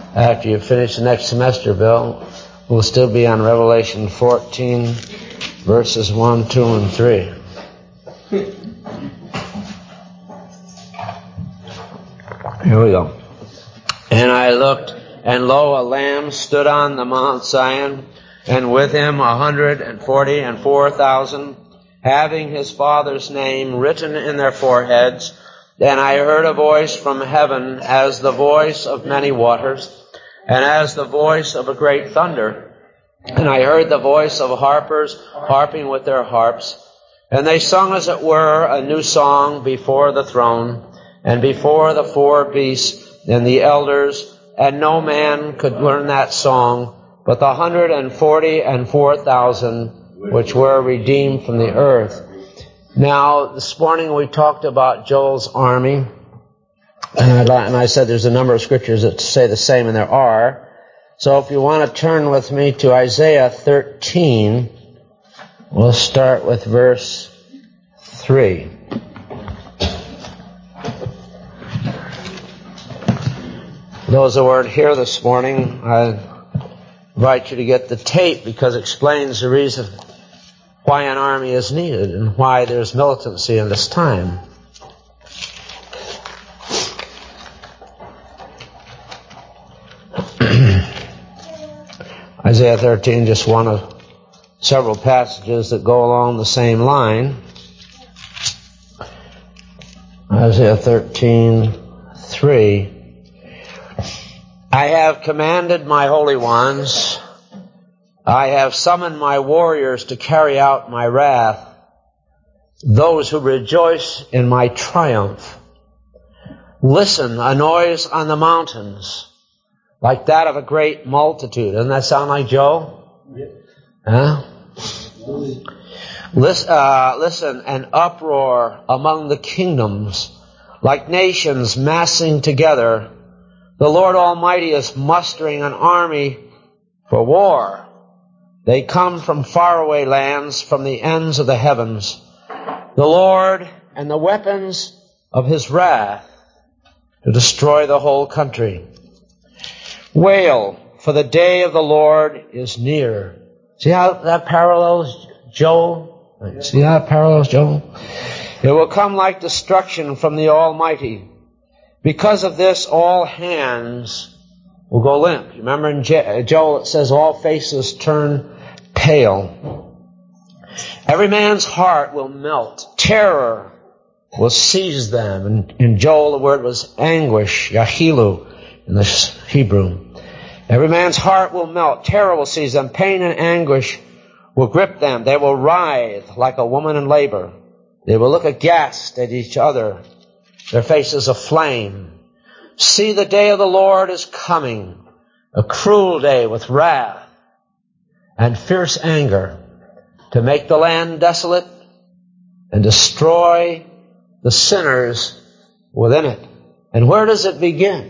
After you finish the next semester, Bill, we'll still be on Revelation 14, verses 1, 2, and 3. Here we go. And I looked, and lo, a Lamb stood on the Mount Zion, and with him 144,000, having his Father's name written in their foreheads. And I heard a voice from heaven as the voice of many waters, and as the voice of a great thunder. And I heard the voice of harpers harping with their harps. And they sung, as it were, a new song before the throne, and before the four beasts and the elders. And no man could learn that song but the 144,000 which were redeemed from the earth. Now, this morning we talked about Joel's army, and I said there's a number of scriptures that say the same, and there are. So if you want to turn with me to Isaiah 13, we'll start with verse 3. Those that weren't here this morning, I invite you to get the tape, because it explains the reason why an army is needed and why there's militancy in this time. Isaiah 13, just one of several passages that go along the same line. Isaiah 13:3. I have commanded my holy ones, I have summoned my warriors to carry out my wrath, those who rejoice in my triumph. Listen, a noise on the mountains, like that of a great multitude. Doesn't that sound like Joe? Huh? Listen, an uproar among the kingdoms, like nations massing together. The Lord Almighty is mustering an army for war. They come from faraway lands, from the ends of the heavens. The Lord and the weapons of his wrath to destroy the whole country. Wail, for the day of the Lord is near. See how that parallels Joel? See how it parallels Joel? It will come like destruction from the Almighty. Because of this, all hands will go limp. You remember in Joel it says all faces turn pale. Every man's heart will melt. Terror will seize them. And in Joel the word was anguish, yahilu in the Hebrew. Every man's heart will melt. Terror will seize them. Pain and anguish will grip them. They will writhe like a woman in labor. They will look aghast at each other, their faces aflame. See, the day of the Lord is coming, a cruel day with wrath and fierce anger, to make the land desolate and destroy the sinners within it. And where does it begin?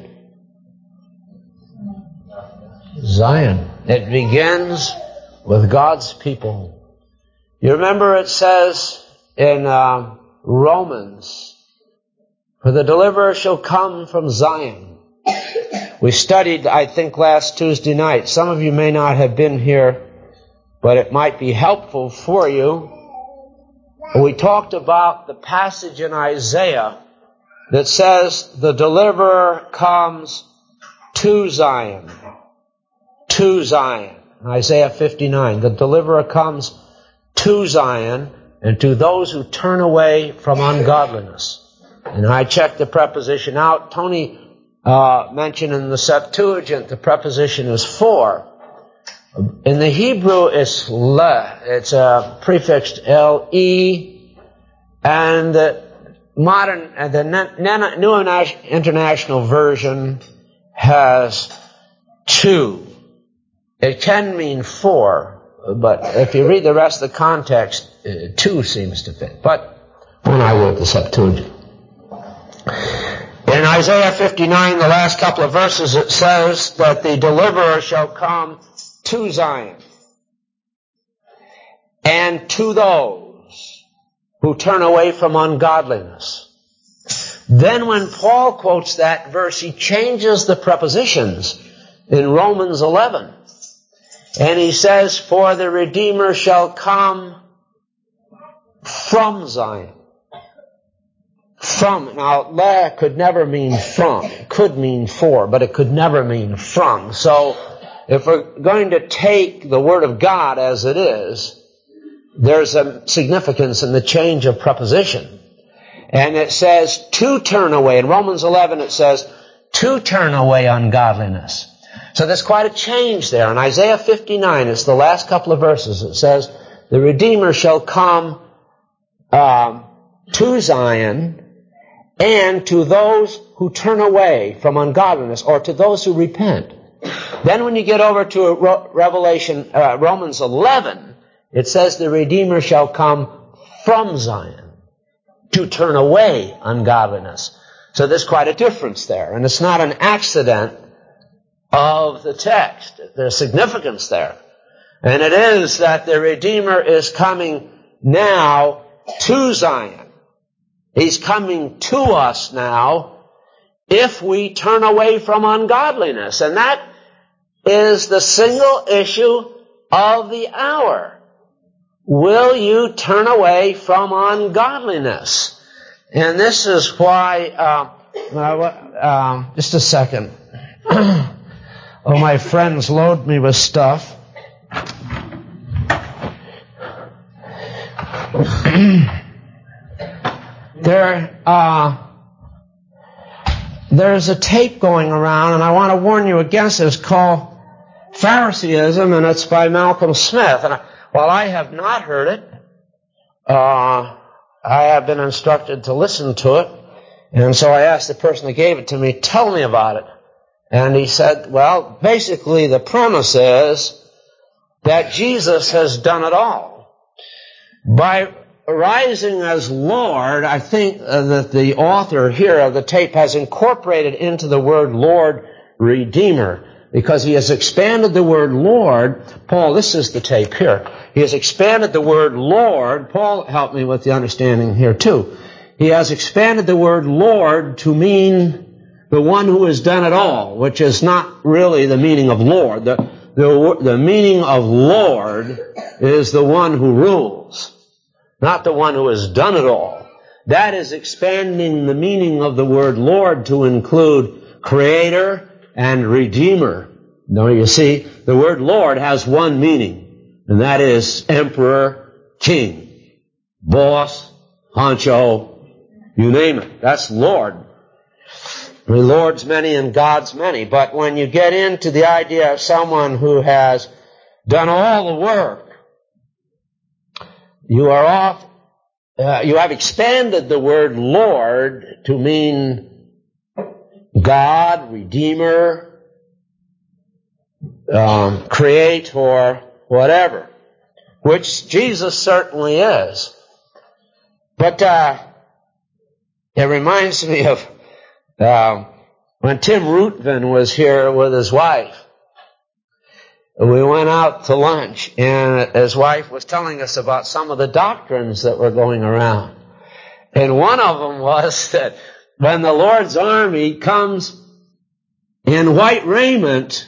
Zion. It begins with God's people. You remember it says in Romans, for the deliverer shall come from Zion. We studied, I think, last Tuesday night. Some of you may not have been here, but it might be helpful for you. We talked about the passage in Isaiah that says the deliverer comes to Zion. To Zion. Isaiah 59. The deliverer comes to Zion and to those who turn away from ungodliness. And I checked the preposition out. Tony mentioned in the Septuagint the preposition is for. In the Hebrew it's le. It's prefixed le. And the New International Version has to. It can mean for, but if you read the rest of the context, to seems to fit. But when I wrote the Septuagint. In Isaiah 59, the last couple of verses, it says that the deliverer shall come to Zion and to those who turn away from ungodliness. Then when Paul quotes that verse, he changes the prepositions. in Romans 11. And he says, for the Redeemer shall come from Zion. From. Now, la could never mean from. It could mean for, but it could never mean from. So, if we're going to take the Word of God as it is, there's a significance in the change of preposition. And it says, to turn away. In Romans 11 it says, to turn away ungodliness. So there's quite a change there. In Isaiah 59, it's the last couple of verses. It says, the Redeemer shall come to Zion, and to those who turn away from ungodliness, or to those who repent. Then when you get over to Romans 11, it says the Redeemer shall come from Zion to turn away ungodliness. So there's quite a difference there. And it's not an accident of the text. There's significance there. And it is that the Redeemer is coming now to Zion. He's coming to us now if we turn away from ungodliness. And that is the single issue of the hour. Will you turn away from ungodliness? And this is why, just a second. Oh, my friends load me with stuff. There's a tape going around, and I want to warn you against it. It's called Phariseeism, and it's by Malcolm Smith. And while I have not heard it, I have been instructed to listen to it. And so I asked the person that gave it to me, tell me about it. And he said, well, basically the premise is that Jesus has done it all. By rising as Lord, I think that the author here of the tape has incorporated into the word Lord, Redeemer, because he has expanded the word Lord. Paul, this is the tape here. He has expanded the word Lord. Paul helped me with the understanding here too. He has expanded the word Lord to mean the one who has done it all, which is not really the meaning of Lord. The meaning of Lord is the one who rules, not the one who has done it all. That is expanding the meaning of the word Lord to include Creator and Redeemer. Now you see, the word Lord has one meaning, and that is Emperor, King, Boss, Honcho, you name it. That's Lord. The Lord's many and God's many. But when you get into the idea of someone who has done all the work, you have expanded the word Lord to mean God, Redeemer, Creator, whatever, which Jesus certainly is. But it reminds me of when Tim Rutvin was here with his wife. We went out to lunch, and his wife was telling us about some of the doctrines that were going around. And one of them was that when the Lord's army comes in white raiment,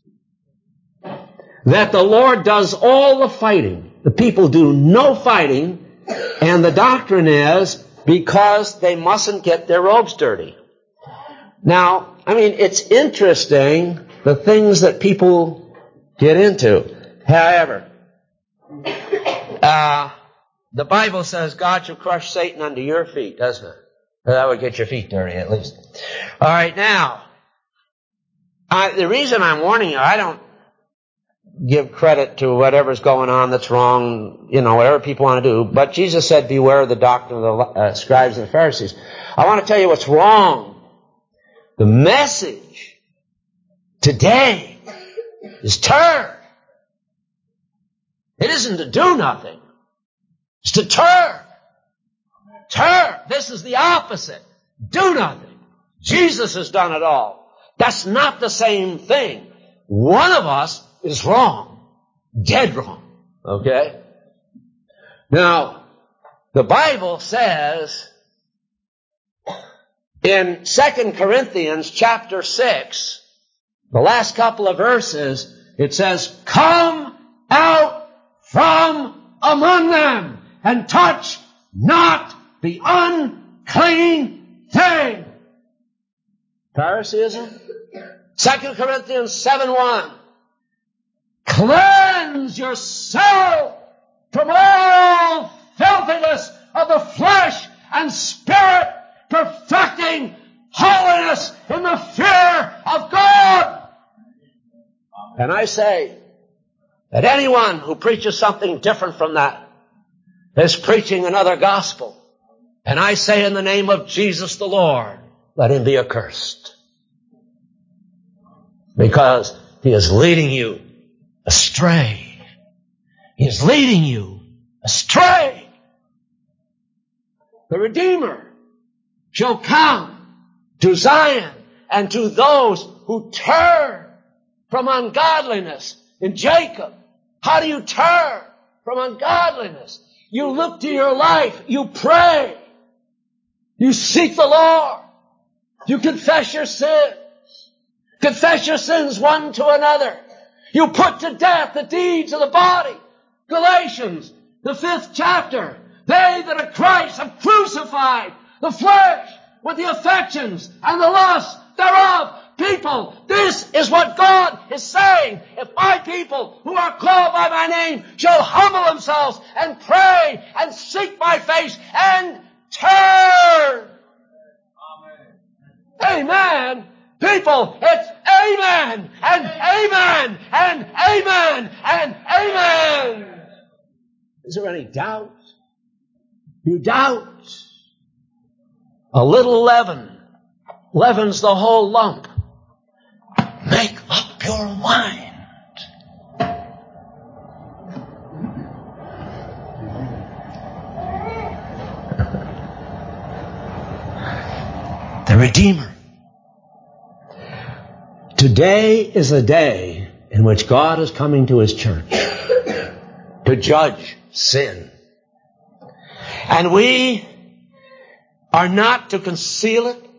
that the Lord does all the fighting. The people do no fighting, and the doctrine is because they mustn't get their robes dirty. Now, I mean, it's interesting, the things that people get into. However, the Bible says God shall crush Satan under your feet, doesn't it? That would get your feet dirty, at least. All right, now, the reason I'm warning you, I don't give credit to whatever's going on that's wrong, whatever people want to do. But Jesus said, beware of the doctrine of the scribes and the Pharisees. I want to tell you what's wrong. The message today is turn. It isn't to do nothing. It's to turn. Turn. This is the opposite. Do nothing. Jesus has done it all. That's not the same thing. One of us is wrong. Dead wrong. Okay? Now, the Bible says in 2 Corinthians chapter 6, The last couple of verses, it says, come out from among them and touch not the unclean thing. Phariseeism. 2 Corinthians 7:1. Cleanse yourself from all filthiness of the flesh and spirit, perfecting holiness in the fear of God. And I say that anyone who preaches something different from that is preaching another gospel. And I say in the name of Jesus the Lord, let him be accursed. Because he is leading you astray. He is leading you astray. The Redeemer shall come to Zion and to those who turn from ungodliness. In Jacob, how do you turn from ungodliness? You look to your life. You pray. You seek the Lord. You confess your sins. Confess your sins one to another. You put to death the deeds of the body. Galatians, the 5th chapter. They that are Christ have crucified the flesh with the affections and the lusts thereof. People, this is what God is saying. If my people who are called by my name shall humble themselves and pray and seek my face and turn. Amen. People, it's amen and amen and amen and amen. Is there any doubt? You doubt. A little leaven leavens the whole lump. Make up your mind. The Redeemer. Today is a day in which God is coming to His church to judge sin. And we are not to conceal it.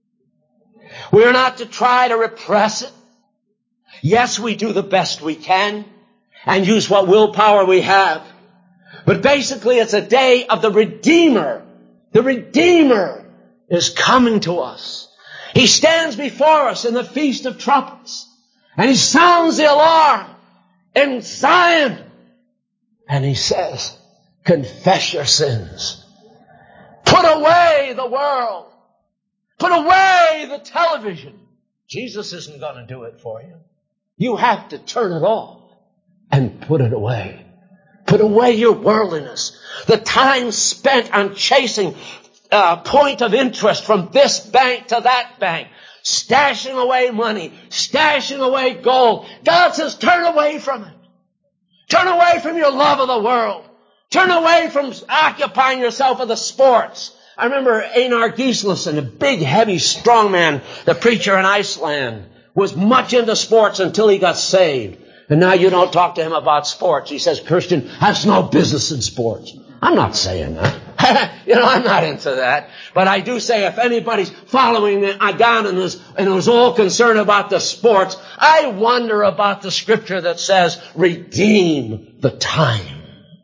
We are not to try to repress it. Yes, we do the best we can and use what willpower we have. But basically, it's a day of the Redeemer. The Redeemer is coming to us. He stands before us in the Feast of Trumpets, and He sounds the alarm in Zion. And He says, confess your sins. Put away the world. Put away the television. Jesus isn't going to do it for you. You have to turn it off and put it away. Put away your worldliness. The time spent on chasing point of interest from this bank to that bank. Stashing away money. Stashing away gold. God says turn away from it. Turn away from your love of the world. Turn away from occupying yourself with the sports. I remember Einar Gislason, a big, heavy, strong man, the preacher in Iceland, was much into sports until he got saved. And now you don't talk to him about sports. He says, Christian has no business in sports. I'm not saying that. I'm not into that. But I do say if anybody's following me down and is all concerned about the sports, I wonder about the scripture that says, redeem the time.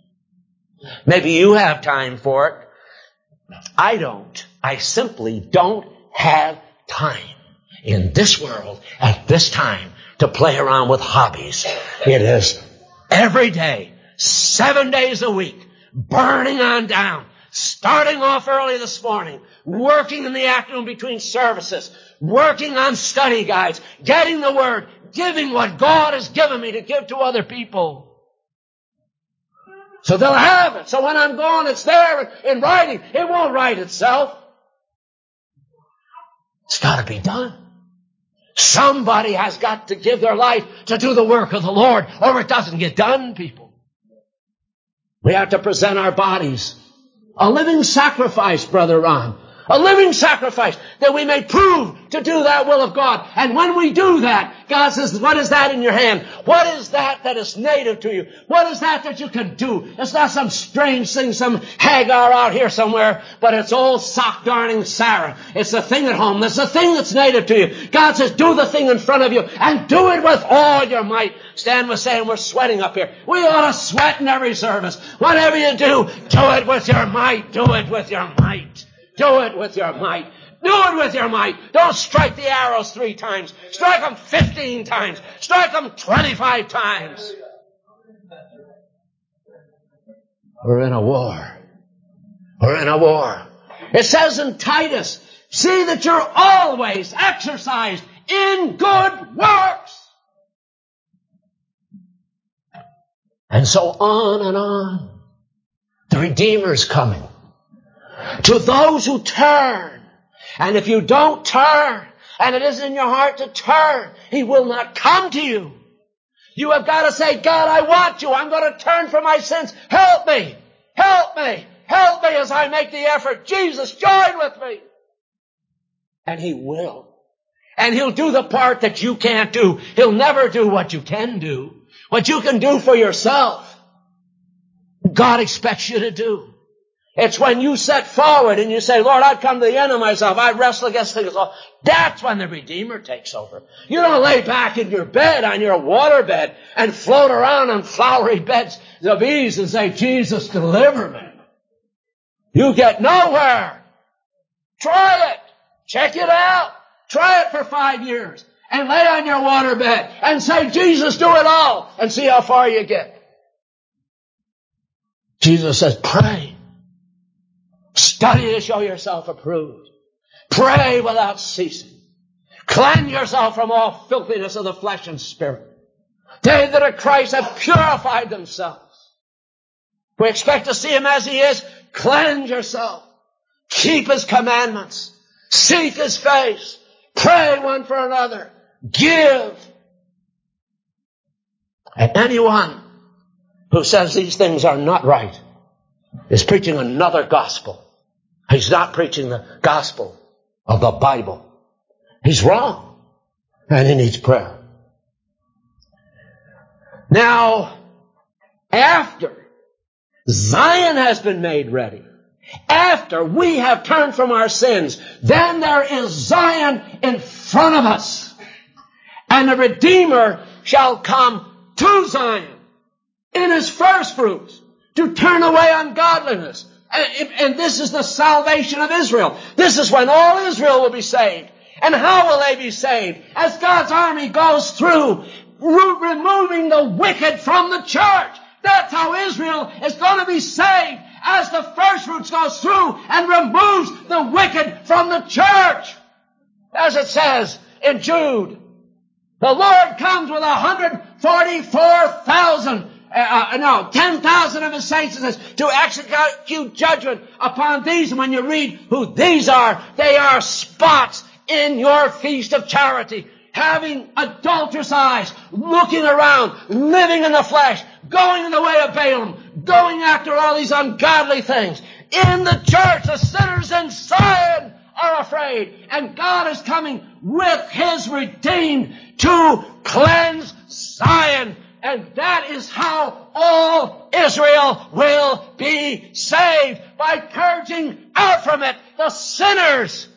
Maybe you have time for it. I don't. I simply don't have time in this world at this time to play around with hobbies. It is every day, 7 days a week, burning on down, starting off early this morning, working in the afternoon between services, working on study guides, getting the Word, giving what God has given me to give to other people. So they'll have it. So when I'm gone, it's there in writing. It won't write itself. It's got to be done. Somebody has got to give their life to do the work of the Lord, or it doesn't get done, people. We have to present our bodies. A living sacrifice, Brother Ron. A living sacrifice, that we may prove to do that will of God. And when we do that, God says, what is that in your hand? What is that that is native to you? What is that that you can do? It's not some strange thing, some Hagar out here somewhere, but it's old sock darning Sarah. It's the thing at home. It's the thing that's native to you. God says, do the thing in front of you and do it with all your might. Stan was saying we're sweating up here. We ought to sweat in every service. Whatever you do it with your might. Do it with your might. Do it with your might. Do it with your might. Don't strike the arrows 3 times. Strike them 15 times. Strike them 25 times. We're in a war. We're in a war. It says in Titus, see that you're always exercised in good works. And so on and on. The Redeemer's coming. To those who turn. And if you don't turn, and it isn't in your heart to turn, He will not come to you. You have got to say, God, I want you. I'm going to turn from my sins. Help me. Help me. Help me as I make the effort. Jesus, join with me. And He will. And He'll do the part that you can't do. He'll never do what you can do. What you can do for yourself, God expects you to do. It's when you set forward and you say, Lord, I've come to the end of myself. I wrestle against things. That's when the Redeemer takes over. You don't lay back in your bed, on your water bed, and float around on flowery beds of ease and say, Jesus, deliver me. You get nowhere. Try it. Check it out. Try it for 5 years and lay on your water bed and say, Jesus, do it all, and see how far you get. Jesus says, pray. Study to show yourself approved. Pray without ceasing. Cleanse yourself from all filthiness of the flesh and spirit. They that are Christ have purified themselves. We expect to see Him as He is. Cleanse yourself. Keep His commandments. Seek His face. Pray one for another. Give. And anyone who says these things are not right is preaching another gospel. He's not preaching the gospel of the Bible. He's wrong. And he needs prayer. Now, after Zion has been made ready, after we have turned from our sins, then there is Zion in front of us. And the Redeemer shall come to Zion in His first fruits to turn away ungodliness. And this is the salvation of Israel. This is when all Israel will be saved. And how will they be saved? As God's army goes through, removing the wicked from the church. That's how Israel is going to be saved, as the first fruits goes through and removes the wicked from the church. As it says in Jude, the Lord comes with 144,000 10,000 of His saints, it says, to execute judgment upon these. And when you read who these are, they are spots in your feast of charity, having adulterous eyes, looking around, living in the flesh, going in the way of Balaam, going after all these ungodly things. In the church, the sinners in Zion are afraid, and God is coming with His redeemed to cleanse Zion. And that is how all Israel will be saved, by purging out from it the sinners.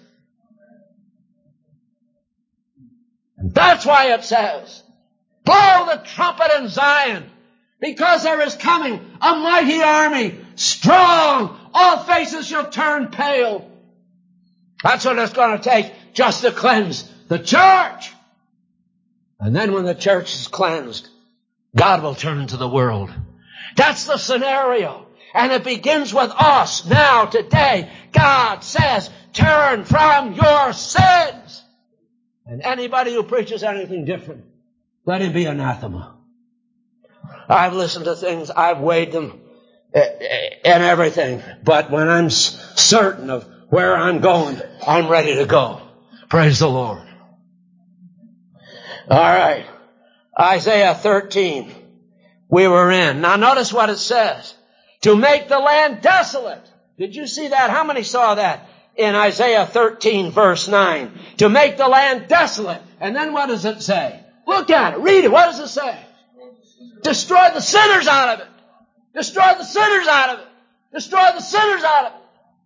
And that's why it says, blow the trumpet in Zion, because there is coming a mighty army, strong, all faces shall turn pale. That's what it's going to take just to cleanse the church. And then when the church is cleansed, God will turn to the world. That's the scenario. And it begins with us now, today. God says, turn from your sins. And anybody who preaches anything different, let him be anathema. I've listened to things, I've weighed them and everything. But when I'm certain of where I'm going, I'm ready to go. Praise the Lord. All right. Isaiah 13, we were in. Now notice what it says. To make the land desolate. Did you see that? How many saw that? in Isaiah 13, verse 9, to make the land desolate. And then what does it say? Look at it. Read it. What does it say? Destroy the sinners out of it. Destroy the sinners out of it. Destroy the sinners out of it.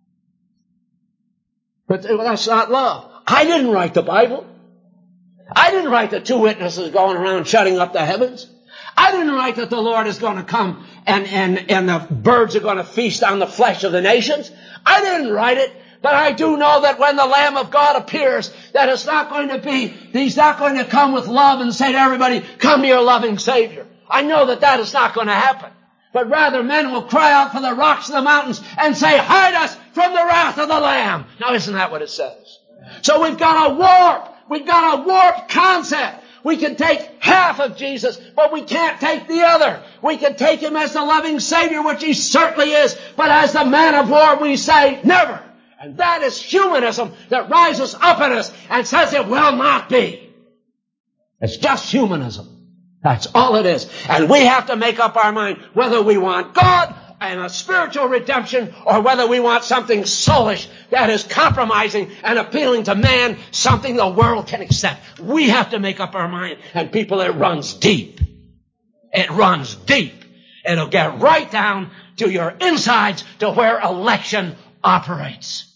But that's not love. I didn't write the Bible. I didn't write the two witnesses going around shutting up the heavens. I didn't write that the Lord is going to come and the birds are going to feast on the flesh of the nations. I didn't write it. But I do know that when the Lamb of God appears, that it's not going to be, He's not going to come with love and say to everybody, come to your loving Savior. I know that that is not going to happen. But rather men will cry out from the rocks of the mountains and say, hide us from the wrath of the Lamb. Now isn't that what it says? So we've got a warped concept. We can take half of Jesus, but we can't take the other. We can take Him as the loving Savior, which He certainly is, but as the man of war we say, never. And that is humanism that rises up in us and says it will not be. It's just humanism. That's all it is. And we have to make up our mind whether we want God and a spiritual redemption or whether we want something soulish that is compromising and appealing to man, something the world can accept. We have to make up our mind. And people, it runs deep. It runs deep. It'll get right down to your insides to where election operates.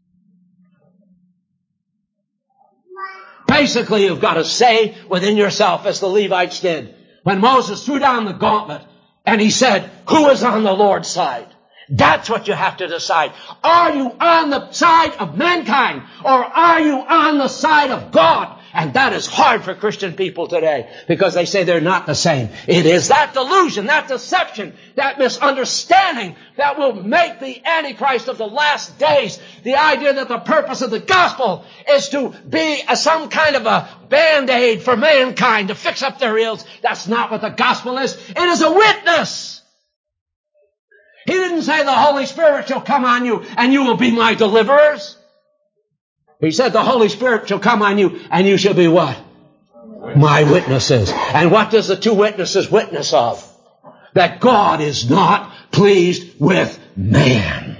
Basically, you've got to say within yourself, as the Levites did, when Moses threw down the gauntlet and he said, who is on the Lord's side? That's what you have to decide. Are you on the side of mankind or are you on the side of God? And that is hard for Christian people today because they say they're not the same. It is that delusion, that deception, that misunderstanding that will make the Antichrist of the last days the idea that the purpose of the gospel is to be some kind of a Band-Aid for mankind to fix up their ills. That's not what the gospel is. It is a witness. He didn't say the Holy Spirit shall come on you and you will be my deliverers. He said the Holy Spirit shall come on you and you shall be what? My witnesses. And what does the two witnesses witness of? That God is not pleased with man.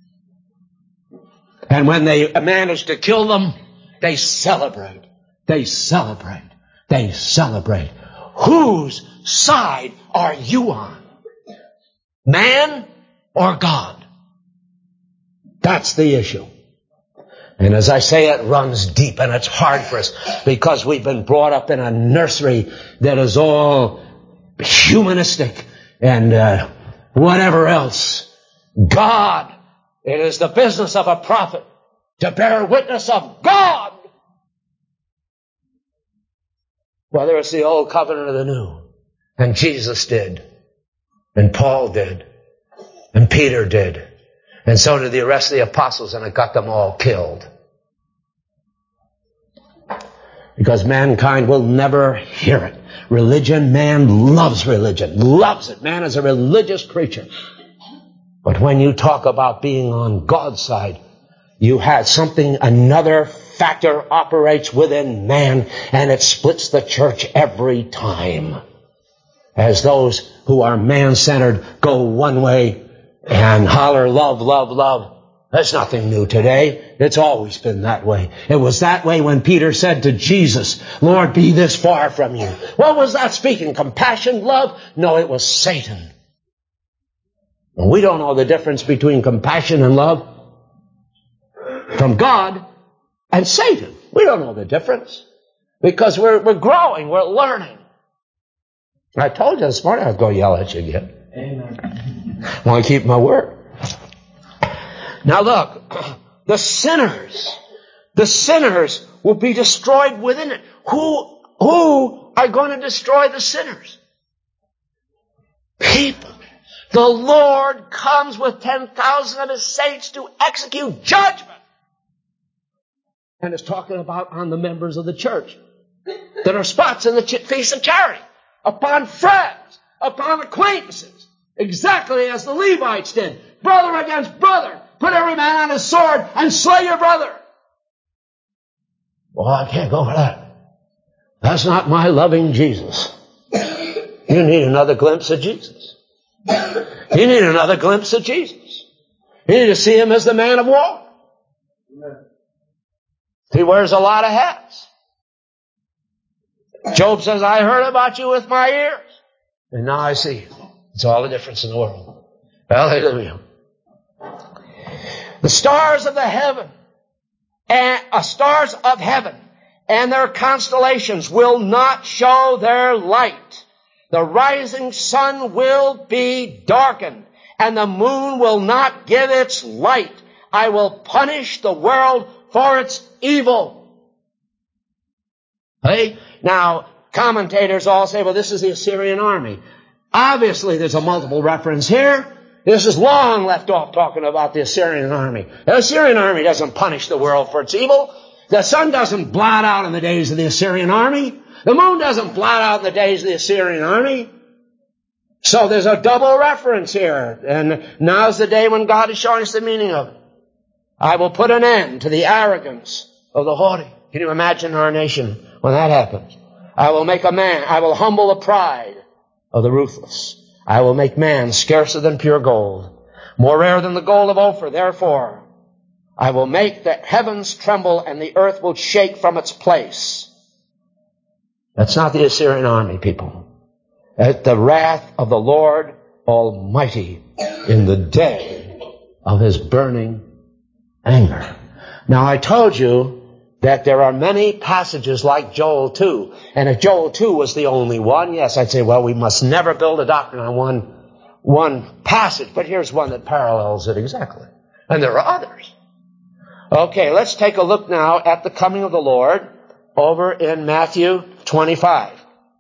And when they manage to kill them, they celebrate. They celebrate. They celebrate. Whose side are you on? Man or God? That's the issue. And as I say, it runs deep and it's hard for us because we've been brought up in a nursery that is all humanistic and whatever else. God, it is the business of a prophet to bear witness of God. Whether it's the old covenant or the new. And Jesus did. And Paul did. And Peter did. And so did the rest of the apostles, and it got them all killed. Because mankind will never hear it. Religion, man loves religion. Loves it. Man is a religious creature. But when you talk about being on God's side, you have something, another factor operates within man, and it splits the church every time. As those who are man-centered go one way and holler, love, love, love. That's nothing new today. It's always been that way. It was that way when Peter said to Jesus, Lord, be this far from you. What was that speaking? Compassion, love? No, it was Satan. And we don't know the difference between compassion and love from God and Satan. We don't know the difference because we're growing, we're learning. I told you this morning I was going to yell at you again. Amen. I want to keep my word. Now look, the sinners will be destroyed within it. Who are going to destroy the sinners? People. The Lord comes with 10,000 of His saints to execute judgment. And it's talking about on the members of the church that are spots in the feast of charity, upon friends, upon acquaintances, exactly as the Levites did. Brother against brother. Put every man on his sword and slay your brother. Well, I can't go for that. That's not my loving Jesus. You need another glimpse of Jesus. You need another glimpse of Jesus. You need to see Him as the man of war. He wears a lot of hats. Job says, I heard about you with my ears, and now I see you. It's all the difference in the world. Hallelujah. The stars of the heaven, stars of heaven, and their constellations will not show their light. The rising sun will be darkened, and the moon will not give its light. I will punish the world for its evil. Hey? Now, commentators all say, well, this is the Assyrian army. Obviously, there's a multiple reference here. This is long left off talking about the Assyrian army. The Assyrian army doesn't punish the world for its evil. The sun doesn't blot out in the days of the Assyrian army. The moon doesn't blot out in the days of the Assyrian army. So there's a double reference here. And now's the day when God is showing us the meaning of it. I will put an end to the arrogance of the haughty. Can you imagine our nation when that happens? I will humble the pride of the ruthless. I will make man scarcer than pure gold, more rare than the gold of Ophir. Therefore, I will make the heavens tremble and the earth will shake from its place. That's not the Assyrian army, people. At the wrath of the Lord Almighty in the day of His burning anger. Now, I told you that there are many passages like Joel 2. And if Joel 2 was the only one, yes, I'd say, well, we must never build a doctrine on one passage. But here's one that parallels it exactly. And there are others. Okay, let's take a look now at the coming of the Lord over in Matthew 25.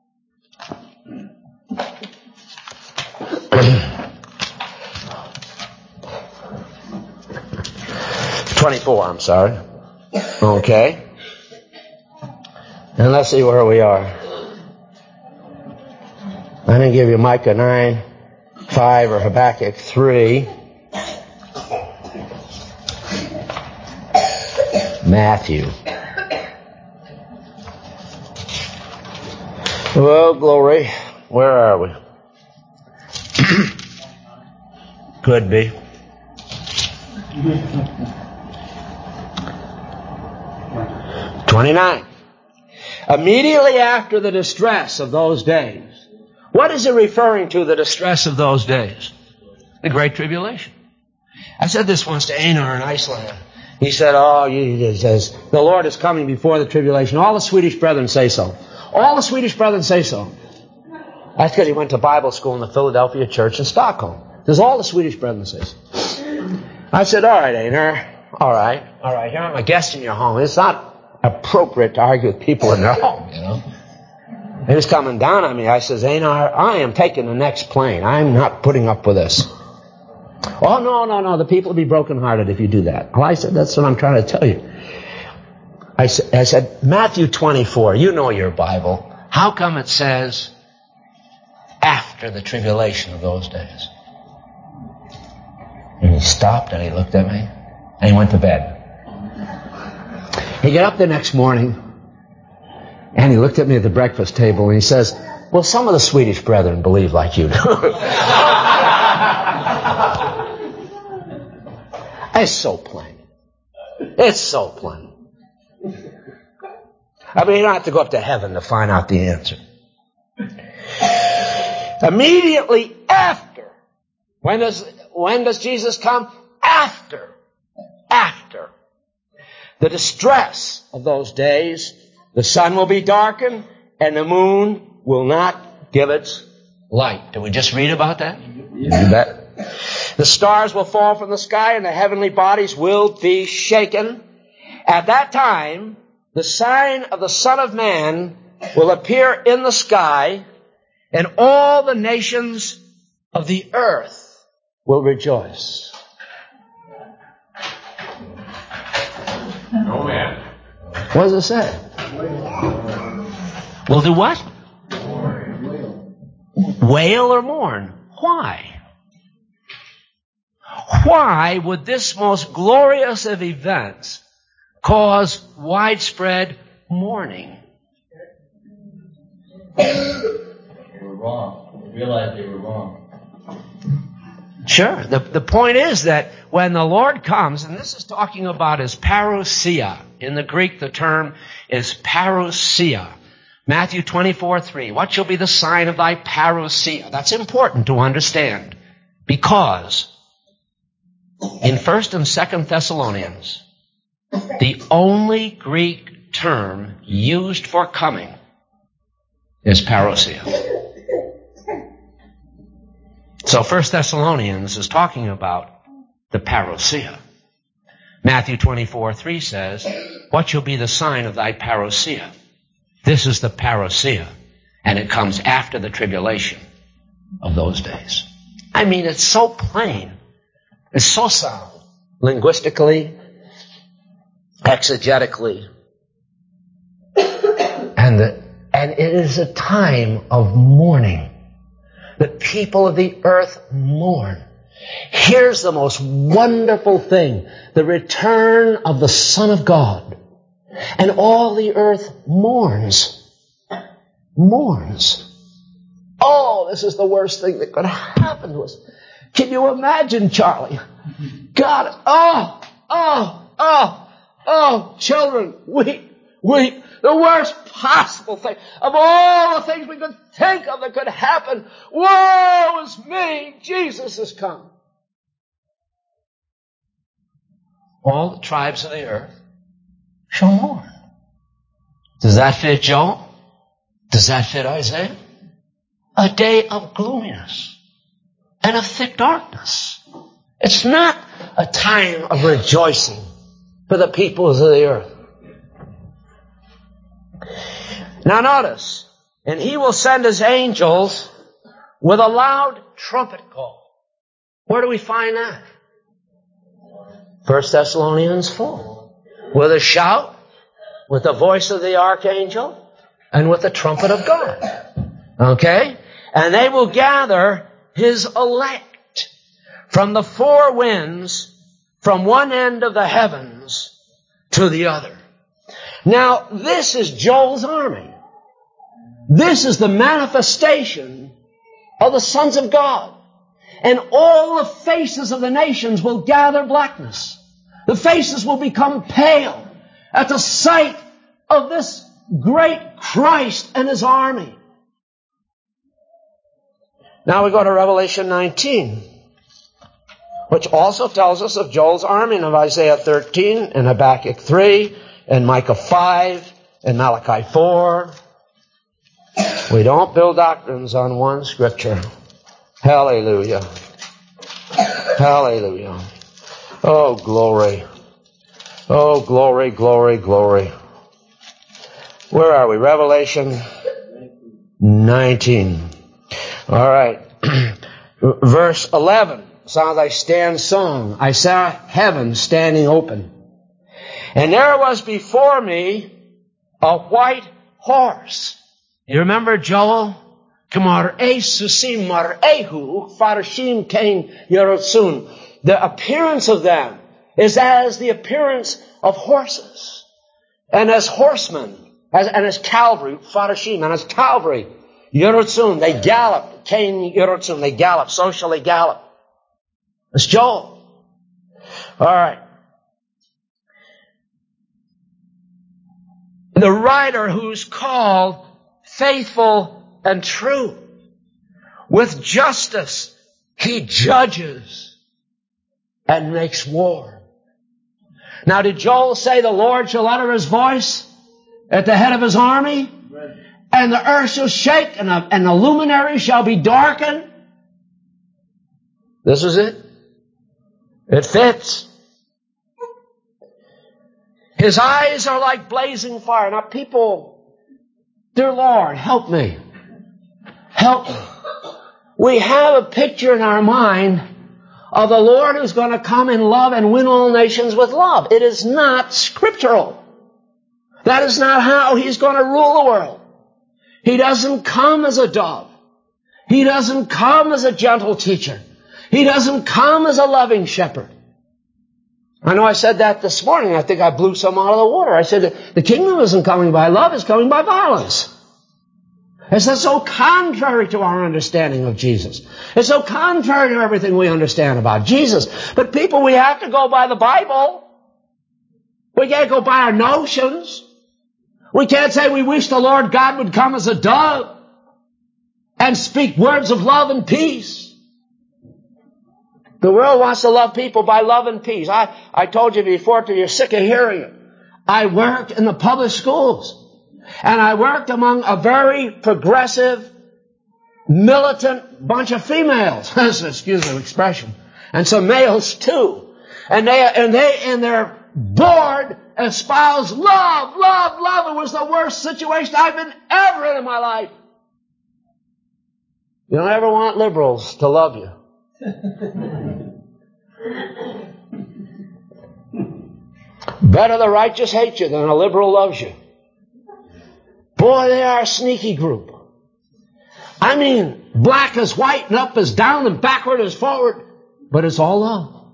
24, I'm sorry. Okay. And let's see where we are. I didn't give you Micah 9, 5 or Habakkuk 3. Matthew. Well, glory. Where are we? Could be. 29. Immediately after the distress of those days. What is it referring to, the distress of those days? The Great Tribulation. I said this once to Einar in Iceland. He said, he says, the Lord is coming before the tribulation. All the Swedish brethren say so. All the Swedish brethren say so. That's because he went to Bible school in the Philadelphia church in Stockholm. Does all the Swedish brethren say so? I said, all right, Einar. All right. Here I'm a guest in your home. It's not appropriate to argue with people in their home, you know. He was coming down on me. I says, Einar, I am taking the next plane. I'm not putting up with this. Oh, no. The people will be brokenhearted if you do that. Well, I said, that's what I'm trying to tell you. I said, Matthew 24, you know your Bible. How come it says after the tribulation of those days? And he stopped and he looked at me and he went to bed. He got up the next morning and he looked at me at the breakfast table and he says, well, some of the Swedish brethren believe like you do. It's so plain. It's so plain. I mean, you don't have to go up to heaven to find out the answer. Immediately after. When does Jesus come? After the distress of those days, the sun will be darkened and the moon will not give its light. Did we just read about that? You bet. The stars will fall from the sky and the heavenly bodies will be shaken. At that time, the sign of the Son of Man will appear in the sky, and all the nations of the earth will rejoice. No man. What does it say? Will do what? Wail or mourn. Why? Why would this most glorious of events cause widespread mourning? They were wrong. They realized they were wrong. Sure. The point is that when the Lord comes, and this is talking about his parousia. In the Greek, the term is parousia. Matthew 24:3. What shall be the sign of thy parousia? That's important to understand, because in 1st and 2nd Thessalonians, the only Greek term used for coming is parousia. So 1 Thessalonians is talking about the parousia. Matthew 24:3 says, what shall be the sign of thy parousia? This is the parousia, and it comes after the tribulation of those days. I mean, it's so plain. It's so sound. Linguistically, exegetically. And it is a time of mourning. The people of the earth mourn. Here's the most wonderful thing. The return of the Son of God. And all the earth mourns. Mourns. Oh, this is the worst thing that could happen to us. Can you imagine, Charlie? God, children, weep. The worst possible thing. Of all the things we could think of that could happen, woe is me, Jesus has come. All the tribes of the earth shall mourn. Does that fit Joel? Does that fit Isaiah? A day of gloominess and of thick darkness. It's not a time of rejoicing for the peoples of the earth. Now notice, and he will send his angels with a loud trumpet call. Where do we find that? 1 Thessalonians 4. With a shout, with the voice of the archangel, and with the trumpet of God. Okay? And they will gather his elect from the four winds, from one end of the heavens to the other. Now, this is Joel's army. This is the manifestation of the sons of God. And all the faces of the nations will gather blackness. The faces will become pale at the sight of this great Christ and his army. Now we go to Revelation 19, which also tells us of Joel's army, and of Isaiah 13, and Habakkuk 3, and Micah 5, and Malachi 4. We don't build doctrines on one scripture. Hallelujah. Hallelujah. Oh, glory. Oh, glory, glory, glory. Where are we? Revelation 19. All right. Verse 11. Sounds like Stan's song. I saw heaven standing open. And there was before me a white horse. You remember Joel? K'mar'eh susim mar'ehu farashim kain yerotzun. The appearance of them is as the appearance of horses. And as horsemen, and as cavalry, farashim, and as cavalry, yerotzun, they gallop. Kain yerotzun, they gallop. So shall they gallop. It's Joel. All right. The writer who's called faithful and true. With justice, he judges and makes war. Now, did Joel say the Lord shall utter his voice at the head of his army? And the earth shall shake and the luminaries shall be darkened? This is it. It fits. His eyes are like blazing fire. Now people, dear Lord, help me. Help me. We have a picture in our mind of the Lord who's going to come in love and win all nations with love. It is not scriptural. That is not how He's going to rule the world. He doesn't come as a dove. He doesn't come as a gentle teacher. He doesn't come as a loving shepherd. I know I said that this morning. I think I blew some out of the water. I said the kingdom isn't coming by love, it's coming by violence. It's so contrary to our understanding of Jesus. It's so contrary to everything we understand about Jesus. But people, we have to go by the Bible. We can't go by our notions. We can't say we wish the Lord God would come as a dove and speak words of love and peace. The world wants to love people by love and peace. I told you before till you're sick of hearing it. I worked in the public schools. And I worked among a very progressive, militant bunch of females. Excuse the expression. And some males too. And they're bored, espouse love, love, love. It was the worst situation I've been ever in my life. You don't ever want liberals to love you. Better the righteous hate you than a liberal loves you. Boy, they are a sneaky group. I mean, black as white and up as down and backward as forward. But it's all love.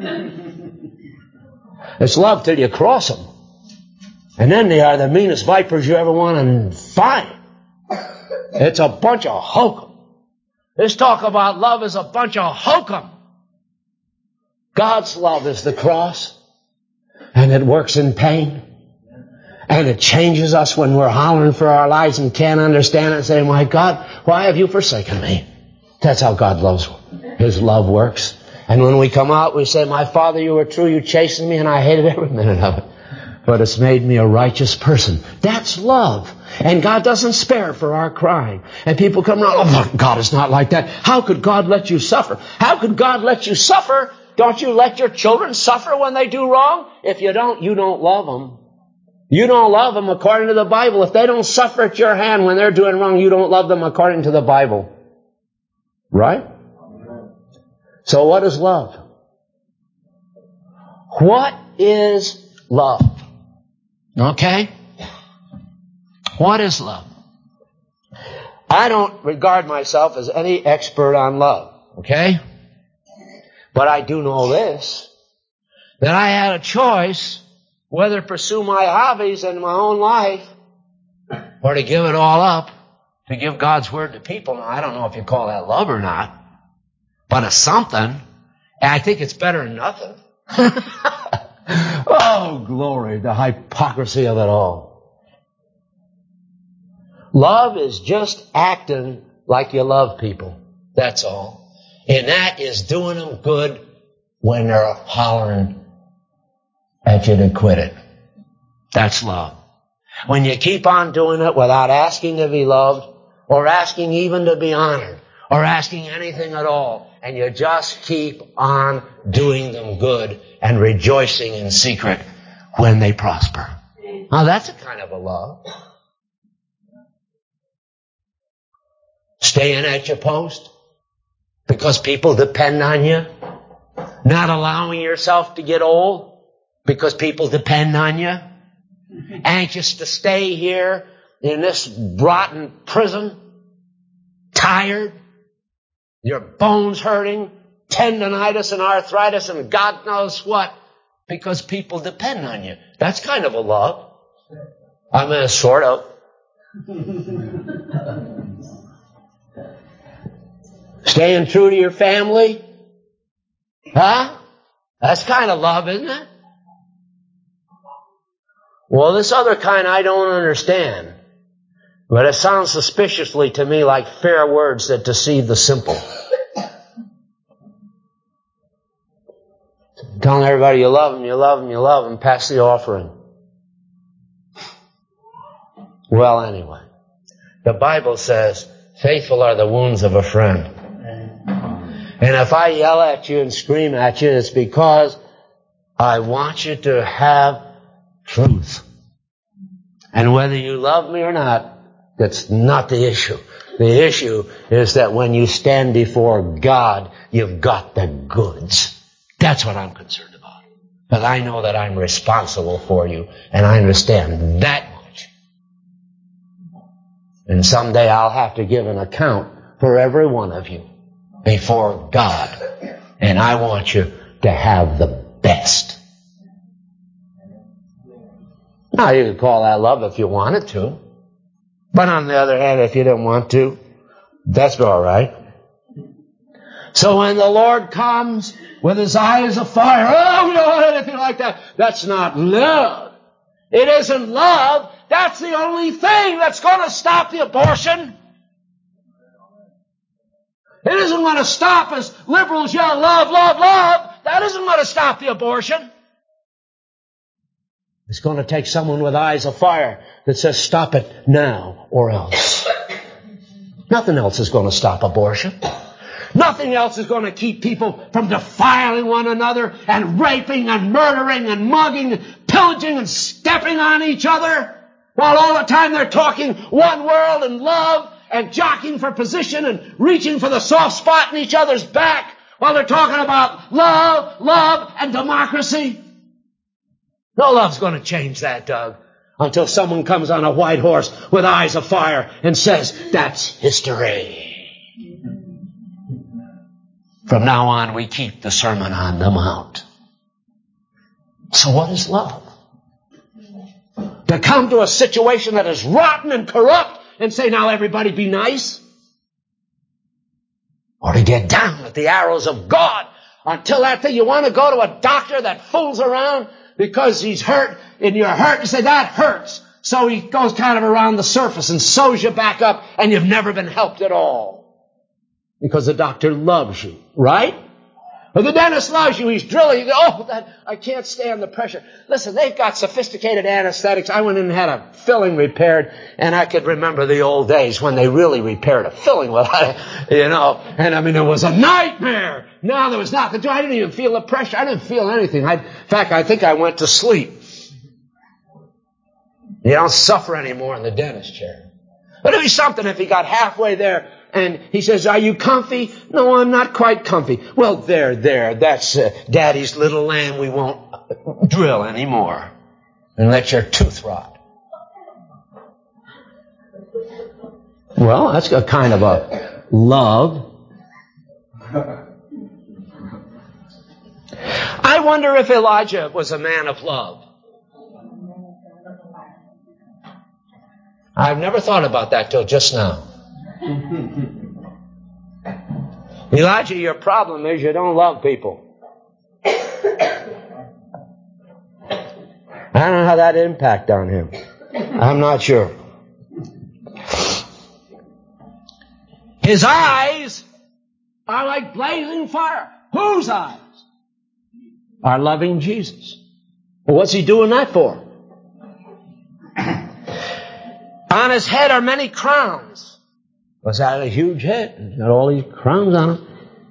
It's love till you cross them. And then they are the meanest vipers you ever want to find. It's a bunch of hokum. This talk about love is a bunch of hokum. God's love is the cross. And it works in pain. And it changes us when we're hollering for our lives and can't understand it and say, my God, why have you forsaken me? That's how God loves. His love works. And when we come out, we say, my Father, you were true. You chastened me and I hated every minute of it. But it's made me a righteous person. That's love. And God doesn't spare for our crying. And people come around, oh, God is not like that. How could God let you suffer? How could God let you suffer? Don't you let your children suffer when they do wrong? If you don't, you don't love them. You don't love them according to the Bible. If they don't suffer at your hand when they're doing wrong, you don't love them according to the Bible. Right? So what is love? What is love? Okay? What is love? I don't regard myself as any expert on love. Okay? But I do know this, that I had a choice whether to pursue my hobbies and my own life or to give it all up to give God's word to people. Now, I don't know if you call that love or not, but it's something. And I think it's better than nothing. Oh, glory, the hypocrisy of it all. Love is just acting like you love people. That's all. And that is doing them good when they're hollering at you to quit it. That's love. When you keep on doing it without asking to be loved, or asking even to be honored, or asking anything at all, and you just keep on doing them good and rejoicing in secret when they prosper. Now that's a kind of a love. Staying at your post because people depend on you. Not allowing yourself to get old because people depend on you. Anxious to stay here in this rotten prison. Tired. Your bones hurting. Tendonitis and arthritis and God knows what. Because people depend on you. That's kind of a love. I mean, sort of. Staying true to your family. Huh? That's kind of love, isn't it? Well, this other kind I don't understand. But it sounds suspiciously to me like fair words that deceive the simple. Telling everybody you love them, you love them, you love them, pass the offering. Well, anyway, the Bible says, faithful are the wounds of a friend. And if I yell at you and scream at you, it's because I want you to have truth. And whether you love me or not, that's not the issue. The issue is that when you stand before God, you've got the goods. That's what I'm concerned about. Because I know that I'm responsible for you, and I understand that much. And someday I'll have to give an account for every one of you before God. And I want you to have the best. Now, you can call that love if you wanted to. But on the other hand, if you didn't want to, that's all right. So when the Lord comes with his eyes of fire, oh, we don't want anything like that. That's not love. It isn't love. That's the only thing that's going to stop the abortion. It isn't going to stop as liberals yell, love, love, love. That isn't going to stop the abortion. It's going to take someone with eyes of fire that says, stop it now or else. Nothing else is going to stop abortion. Nothing else is going to keep people from defiling one another and raping and murdering and mugging and pillaging and stepping on each other while all the time they're talking one world and love and jockeying for position and reaching for the soft spot in each other's back while they're talking about love, love, and democracy. No love's going to change that, Doug, until someone comes on a white horse with eyes of fire and says, that's history. From now on, we keep the Sermon on the Mount. So what is love? To come to a situation that is rotten and corrupt and say, now everybody be nice? Or to get down with the arrows of God until that thing, you want to go to a doctor that fools around because he's hurt and you're hurt and say, that hurts. So he goes kind of around the surface and sews you back up and you've never been helped at all. Because the doctor loves you, right? Or the dentist loves you, he's drilling. You go, oh, I can't stand the pressure. Listen, they've got sophisticated anesthetics. I went in and had a filling repaired, and I could remember the old days when they really repaired a filling without, and I mean, it was a nightmare. No, there was nothing to do. I didn't even feel the pressure. I didn't feel anything. In fact, I think I went to sleep. You don't suffer anymore in the dentist chair. But it'd be something if he got halfway there and he says, are you comfy? No, I'm not quite comfy. Well, there, that's Daddy's little lamb. We won't drill anymore and let your tooth rot. Well, that's a kind of a love. I wonder if Elijah was a man of love. I've never thought about that till just now. Elijah, your problem is you don't love people. I don't know how that impact on him. I'm not sure. His eyes are like blazing fire. Whose eyes? Are loving Jesus. Well, what's he doing that for? On his head are many crowns. Was that a huge head? He's got all these crowns on him.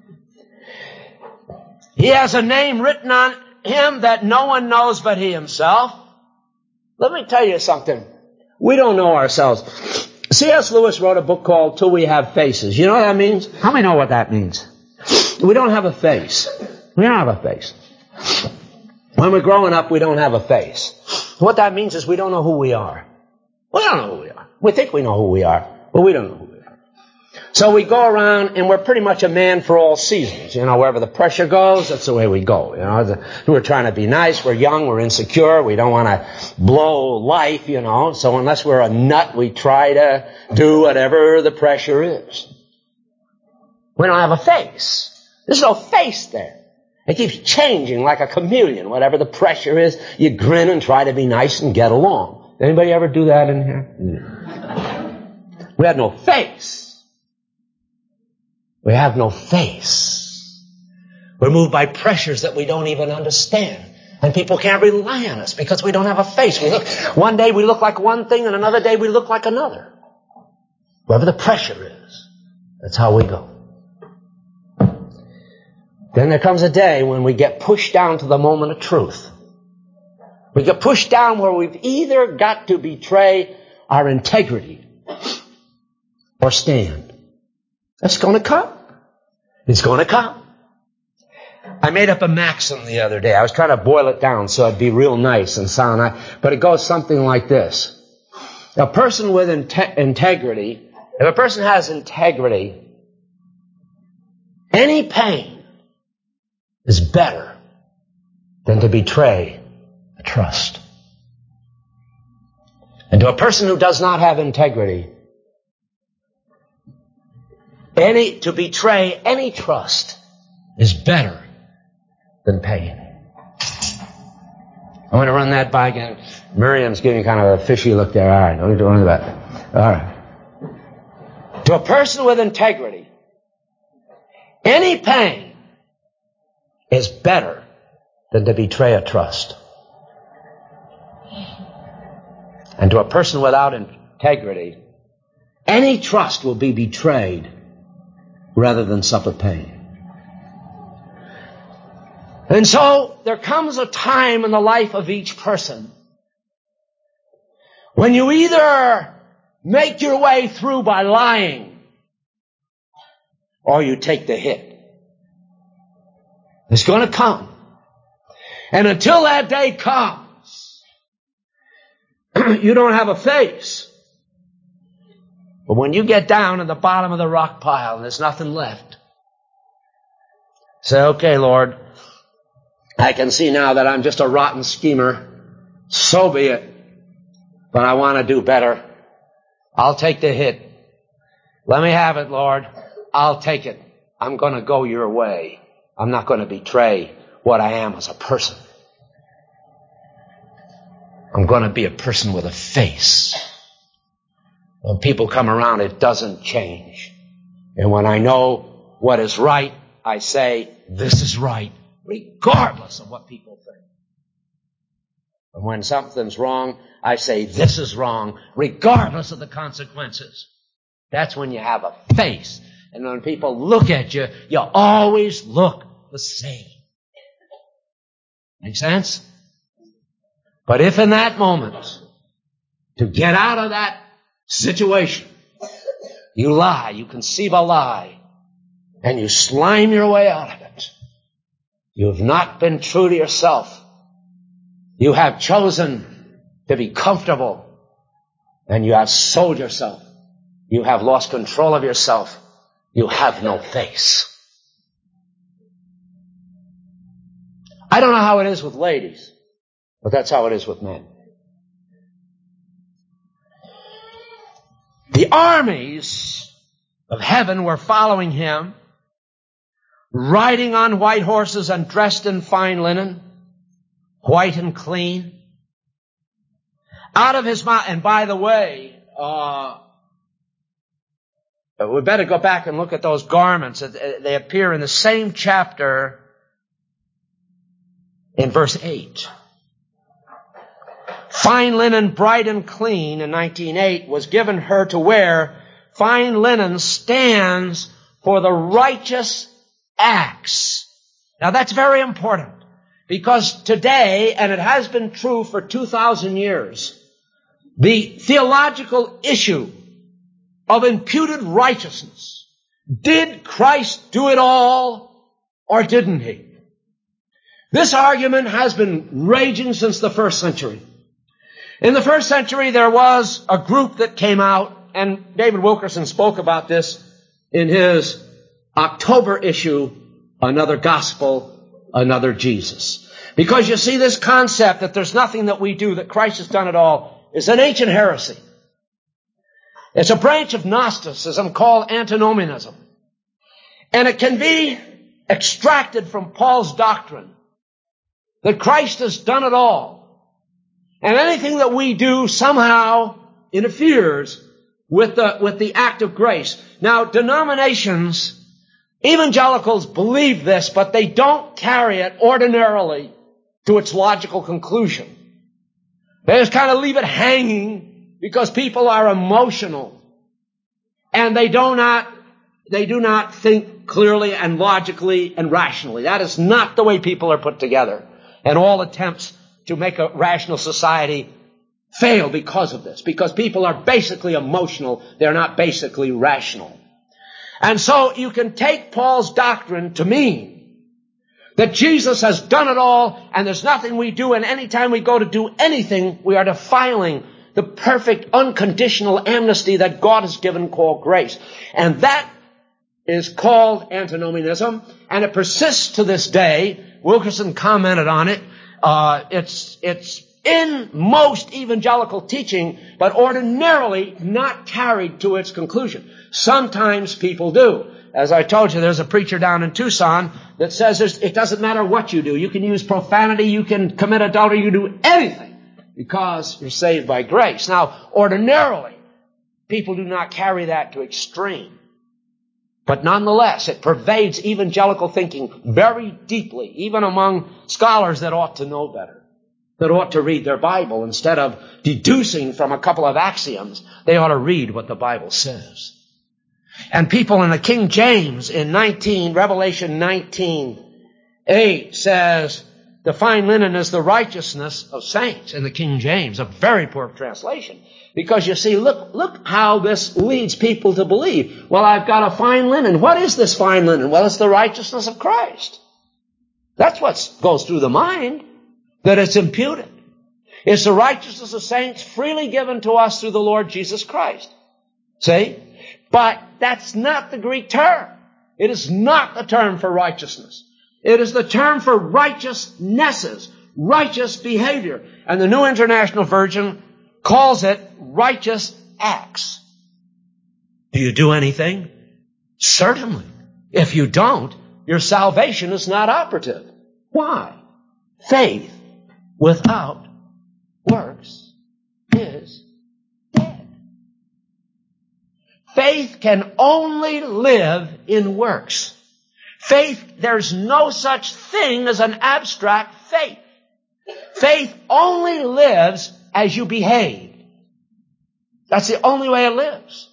He has a name written on him that no one knows but he himself. Let me tell you something. We don't know ourselves. C.S. Lewis wrote a book called Till We Have Faces. You know what that means? How many know what that means? We don't have a face. We don't have a face. When we're growing up, we don't have a face. What that means is we don't know who we are. We don't know who we are. We think we know who we are, but we don't know who we are. So we go around and we're pretty much a man for all seasons. Wherever the pressure goes, that's the way we go. We're trying to be nice. We're young. We're insecure. We don't want to blow life, So unless we're a nut, we try to do whatever the pressure is. We don't have a face. There's no face there. It keeps changing like a chameleon. Whatever the pressure is, you grin and try to be nice and get along. Anybody ever do that in here? No. We have no face. We have no face. We're moved by pressures that we don't even understand. And people can't rely on us because we don't have a face. One day we look like one thing and another day we look like another. Wherever the pressure is, that's how we go. Then there comes a day when we get pushed down to the moment of truth. We get pushed down where we've either got to betray our integrity or stand. That's going to come. It's going to come. I made up a maxim the other day. I was trying to boil it down so it'd be real nice and sound nice. But it goes something like this. A person with integrity, if a person has integrity, any pain is better than to betray a trust. And to a person who does not have integrity, To betray any trust is better than pain. I want to run that by again. Miriam's giving kind of a fishy look there. All right, don't worry about that. All right. To a person with integrity, any pain is better than to betray a trust. And to a person without integrity, any trust will be betrayed rather than suffer pain. And so there comes a time in the life of each person when you either make your way through by lying or you take the hit. It's going to come. And until that day comes, you don't have a face. But when you get down at the bottom of the rock pile and there's nothing left, say, okay, Lord, I can see now that I'm just a rotten schemer. So be it. But I want to do better. I'll take the hit. Let me have it, Lord. I'll take it. I'm going to go your way. I'm not going to betray what I am as a person. I'm going to be a person with a face. When people come around, it doesn't change. And when I know what is right, I say, this is right, regardless of what people think. And when something's wrong, I say, this is wrong, regardless of the consequences. That's when you have a face. And when people look at you, you always look the same. Make sense? But if in that moment, to get out of that situation, you lie, you conceive a lie, and you slime your way out of it, you have not been true to yourself. You have chosen to be comfortable, and you have sold yourself. You have lost control of yourself. You have no face. I don't know how it is with ladies, but that's how it is with men. The armies of heaven were following him, riding on white horses and dressed in fine linen, white and clean. Out of his mouth, and by the way, we better go back and look at those garments. They appear in the same chapter in verse 8. Fine linen, bright and clean, in 19:8, was given her to wear. Fine linen stands for the righteous acts. Now that's very important, because today, and it has been true for 2,000 years, the theological issue of imputed righteousness. Did Christ do it all, or didn't he? This argument has been raging since the first century. In the first century, there was a group that came out, and David Wilkerson spoke about this in his October issue, Another Gospel, Another Jesus. Because you see, this concept that there's nothing that we do, that Christ has done it all, is an ancient heresy. It's a branch of Gnosticism called antinomianism. And it can be extracted from Paul's doctrine that Christ has done it all. And anything that we do somehow interferes with the act of grace. Now, denominations, evangelicals believe this, but they don't carry it ordinarily to its logical conclusion. They just kind of leave it hanging because people are emotional. And they do not think clearly and logically and rationally. That is not the way people are put together. And all attempts to make a rational society fail because of this. Because people are basically emotional. They're not basically rational. And so you can take Paul's doctrine to mean that Jesus has done it all, and there's nothing we do, and any time we go to do anything, we are defiling the perfect unconditional amnesty that God has given, called grace. And that is called antinomianism, and it persists to this day. Wilkerson commented on it. It's in most evangelical teaching, but ordinarily not carried to its conclusion. Sometimes people do. As I told you, there's a preacher down in Tucson that says it doesn't matter what you do. You can use profanity, you can commit adultery, you can do anything because you're saved by grace. Now, ordinarily, people do not carry that to extreme. But nonetheless, it pervades evangelical thinking very deeply, even among scholars that ought to know better, that ought to read their Bible. Instead of deducing from a couple of axioms, they ought to read what the Bible says. And people in the King James in Revelation 19:8 says, the fine linen is the righteousness of saints in the King James, a very poor translation. Because you see, look how this leads people to believe. Well, I've got a fine linen. What is this fine linen? Well, it's the righteousness of Christ. That's what goes through the mind, that it's imputed. It's the righteousness of saints freely given to us through the Lord Jesus Christ. See? But that's not the Greek term. It is not the term for righteousness. It is the term for righteousnesses, righteous behavior. And the New International Version calls it righteous acts. Do you do anything? Certainly. If you don't, your salvation is not operative. Why? Faith without works is dead. Faith can only live in works. Faith, there's no such thing as an abstract faith. Faith only lives as you behave. That's the only way it lives.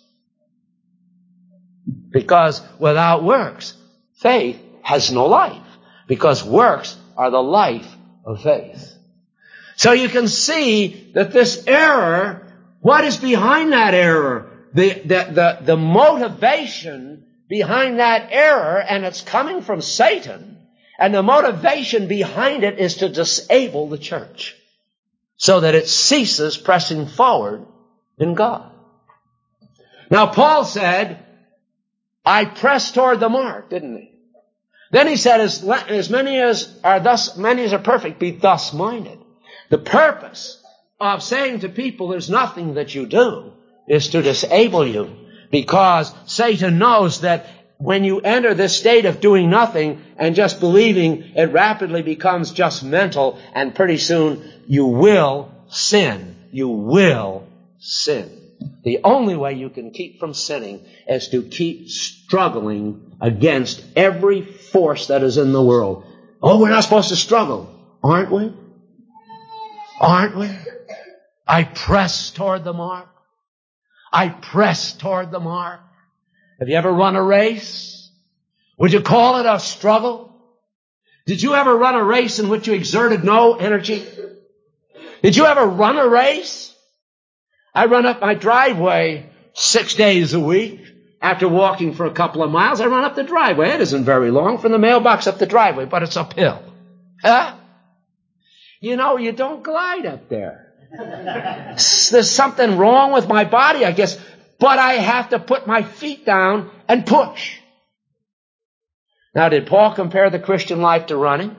Because without works, faith has no life. Because works are the life of faith. So you can see that this error, what is behind that error? The motivation behind that error, and it's coming from Satan, and the motivation behind it is to disable the church so that it ceases pressing forward in God. Now, Paul said, I press toward the mark, didn't he? Then he said, as many as are perfect, be thus minded. The purpose of saying to people there's nothing that you do is to disable you, because Satan knows that when you enter this state of doing nothing and just believing, it rapidly becomes just mental, and pretty soon you will sin. You will sin. The only way you can keep from sinning is to keep struggling against every force that is in the world. Oh, we're not supposed to struggle, aren't we? Aren't we? I press toward the mark. I press toward the mark. Have you ever run a race? Would you call it a struggle? Did you ever run a race in which you exerted no energy? Did you ever run a race? I run up my driveway 6 days a week. After walking for a couple of miles, I run up the driveway. It isn't very long from the mailbox up the driveway, but it's uphill. Huh? You know, you don't glide up there. There's something wrong with my body, I guess, but I have to put my feet down and push. Now, did Paul compare the Christian life to running?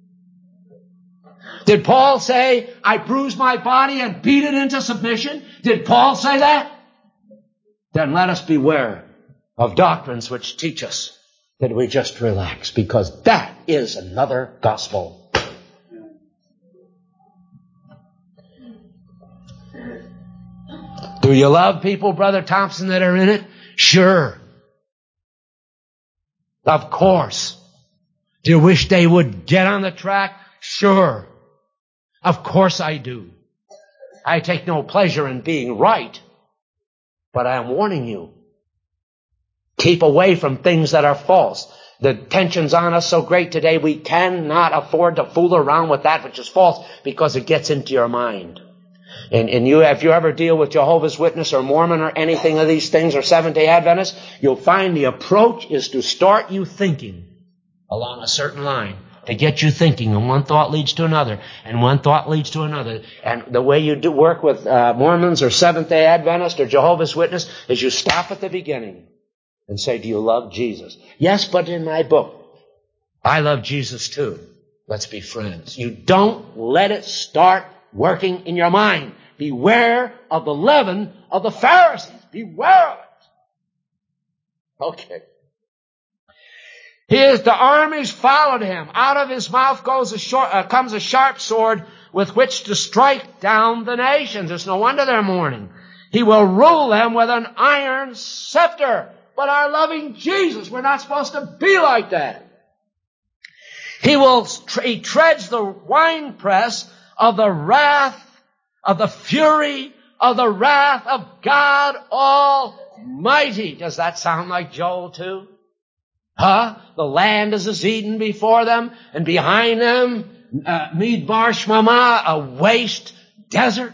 Did Paul say, I bruise my body and beat it into submission? Did Paul say that? Then let us beware of doctrines which teach us that we just relax, because that is another gospel. Do you love people, Brother Thompson, that are in it? Sure. Of course. Do you wish they would get on the track? Sure. Of course I do. I take no pleasure in being right, but I am warning you. Keep away from things that are false. The tension's on us so great today, we cannot afford to fool around with that which is false, because it gets into your mind. And if you ever deal with Jehovah's Witness or Mormon or anything of these things, or Seventh-day Adventist, you'll find the approach is to start you thinking along a certain line, to get you thinking, and one thought leads to another, and one thought leads to another. And the way you do work with Mormons or Seventh-day Adventist or Jehovah's Witness is you stop at the beginning and say, do you love Jesus? Yes, but in my book, I love Jesus too. Let's be friends. You don't let it start working in your mind. Beware of the leaven of the Pharisees. Beware of it. Okay. The armies followed him. Out of his mouth comes a sharp sword with which to strike down the nations. It's no wonder they're mourning. He will rule them with an iron scepter. But our loving Jesus, we're not supposed to be like that. He treads the winepress of the wrath, of the fury, of the wrath of God Almighty. Does that sound like Joel 2? The land is as Eden before them, and behind them, Midbar Shmama, a waste desert.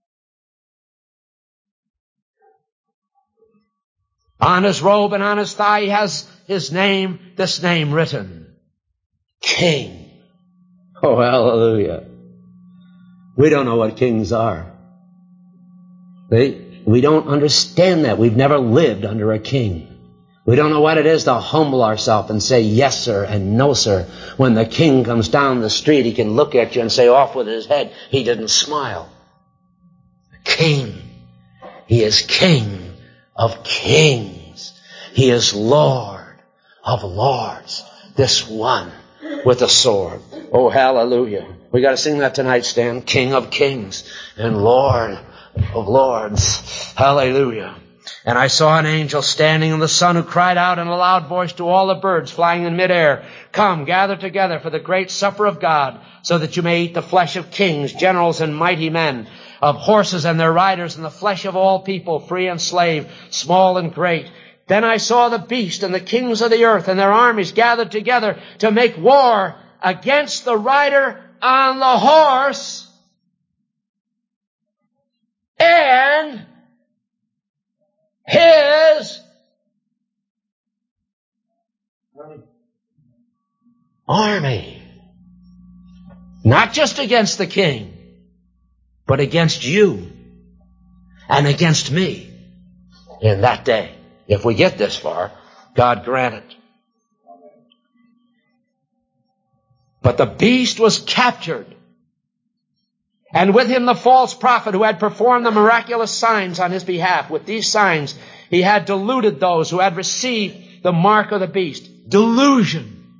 On his robe and on his thigh, he has this name written. King. Oh, hallelujah. We don't know what kings are. We don't understand that. We've never lived under a king. We don't know what it is to humble ourselves and say yes, sir, and no, sir. When the king comes down the street, he can look at you and say off with his head, he didn't smile. King. He is King of kings. He is Lord of lords. This one with a sword. Oh, hallelujah. We got to sing that tonight, Stan. King of kings and Lord of lords. Hallelujah. And I saw an angel standing in the sun who cried out in a loud voice to all the birds flying in midair, come, gather together for the great supper of God, so that you may eat the flesh of kings, generals, and mighty men, of horses and their riders, and the flesh of all people, free and slave, small and great. Then I saw the beast and the kings of the earth and their armies gathered together to make war against the rider on the horse and his army. Not just against the king, but against you and against me in that day. If we get this far, God grant it. But the beast was captured, and with him the false prophet who had performed the miraculous signs on his behalf. With these signs he had deluded those who had received the mark of the beast. Delusion.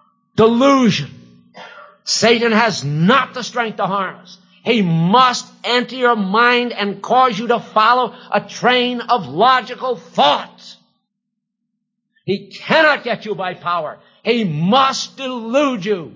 Satan has not the strength to harm us. He must enter your mind and cause you to follow a train of logical thought. He cannot get you by power. He must delude you.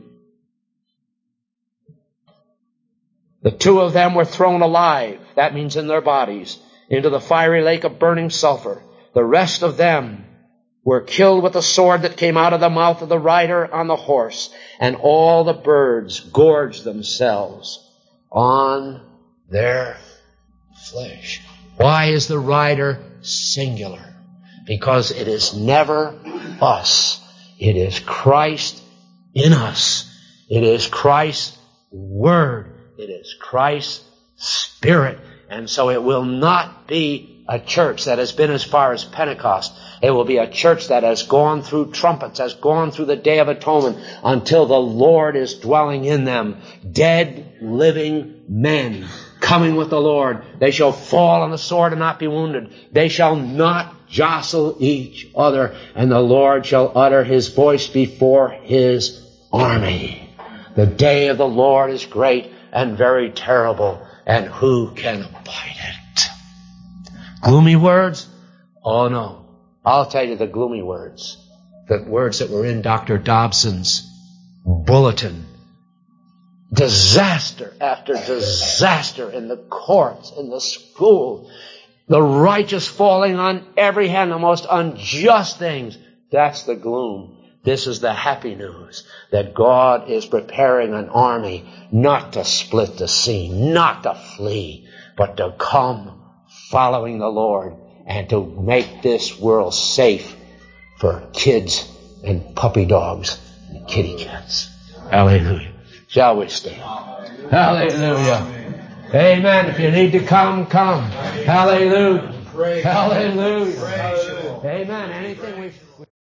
The two of them were thrown alive, that means in their bodies, into the fiery lake of burning sulfur. The rest of them were killed with the sword that came out of the mouth of the rider on the horse, and all the birds gorged themselves on their flesh. Why is the rider singular? Because it is never us. It is Christ in us. It is Christ's Word. It is Christ's Spirit. And so it will not be a church that has been as far as Pentecost. It will be a church that has gone through trumpets, has gone through the Day of Atonement until the Lord is dwelling in them. Dead, living men coming with the Lord. They shall fall on the sword and not be wounded. They shall not jostle each other, and the Lord shall utter his voice before his army. The day of the Lord is great and very terrible, and who can abide it? Gloomy words? Oh no. I'll tell you the gloomy words. The words that were in Dr. Dobson's bulletin. Disaster after disaster in the courts, in the schools. The righteous falling on every hand, the most unjust things. That's the gloom. This is the happy news, that God is preparing an army not to split the sea, not to flee, but to come following the Lord and to make this world safe for kids and puppy dogs and kitty cats. Hallelujah. Shall we stand? Hallelujah. Amen. If you need to come, come. Hallelujah. Hallelujah. Amen. Anything we